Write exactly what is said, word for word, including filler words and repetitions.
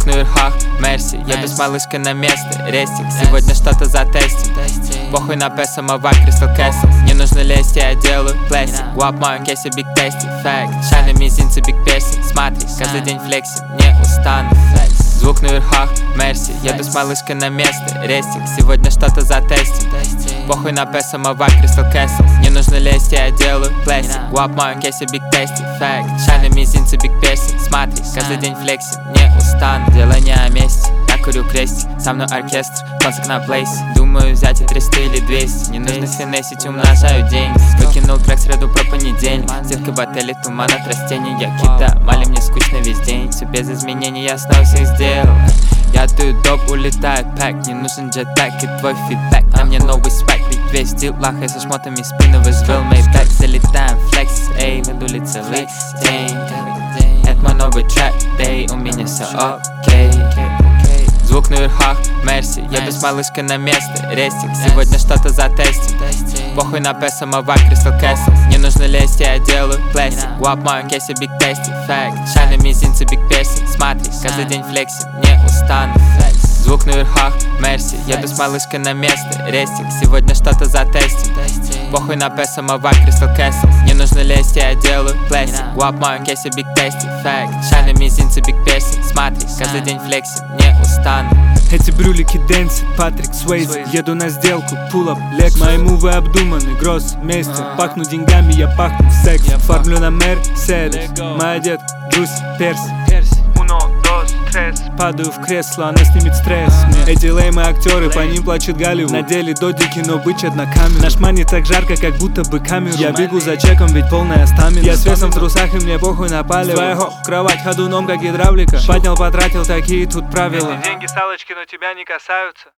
на верхах, Мерси, еду с малышкой на место. Рестик, сегодня что-то затестим. Похуй на П, самовар, Crystal Castle. Не нужно лезть, я делаю пластик. Гуап в моем кейсе, биг тести. Факт, шай на мизинце, биг перси. Смотри, каждый день флексим, не устану. Звук на верхах, Мерси, еду с малышкой на место. Рестик, сегодня что-то затестим. Похуй на П, самовар, Crystal Castle. Не нужно лезть, я делаю пластик. Гуап в моем кейсе, биг тести. Факт, шай на мизинце, биг перси. Смотри, каждый день флексим, не устану. Дело не о месте, я курю крестик. Со мной оркестр, концерт на плейсе. Думаю взять и триста или двести. Не нужно финесить, умножаю деньги. Выкинул трек среду про понедельник. Сетка в отеле, туман от растений. Я кида, мали мне скучно весь день. Все без изменений, я снова всех сделал. Я даю доп, улетает пак. Не нужен джетпак и твой фидбэк. На мне новый спайк, ведь весь в делах. Я со шмотами спину вызвал мейбэк. Залетаем флекс, эй, веду целый день. Это мой новый трап, эй, у меня все окей. Звук на верхах, Мерси, еду с малышкой на место. Рестик, сегодня что-то затестим. Похуй на П, самовар, Crystal Castle. Не нужно лезть, я делаю пластик. Гуап в моем кейсе, биг тести. Факт, шай на мизинце, биг перси. Смотри, каждый день флексим, не устану. Звук на верхах, Мерси, еду с малышкой на место. Рестик, сегодня что-то затестим. Похуй на П, самовар, Crystal Castle. Не нужно лезть, я делаю пластик. Гуап в моем кейсе, биг тести. Факт, шай на мизинце, биг перси. Смотри, каждый день флексим, не устану. Эти брюлики Дэнси, Патрик Суэйзи. Еду на сделку, пул-ап, лекс. Мои мувы обдуманы, гросс, вместе. Пахну деньгами, я пахну секс. Фармлю на Мерседес. Моя дед, Джуси, Перси. Уно, дос, стресс. Падаю в кресло, она снимет стресс. Эти леймы актеры, по ним плачет Голливуд. Надели додики, но бычат на камеру. Наш мани так жарко, как будто бы камеру. Я бегу за чеком, ведь полная стамина. Я с весом в трусах, и мне похуй на палево. Своего кровать ходуном, как гидравлика. Поднял, потратил, такие тут правила. Деньги салочки, но тебя не касаются.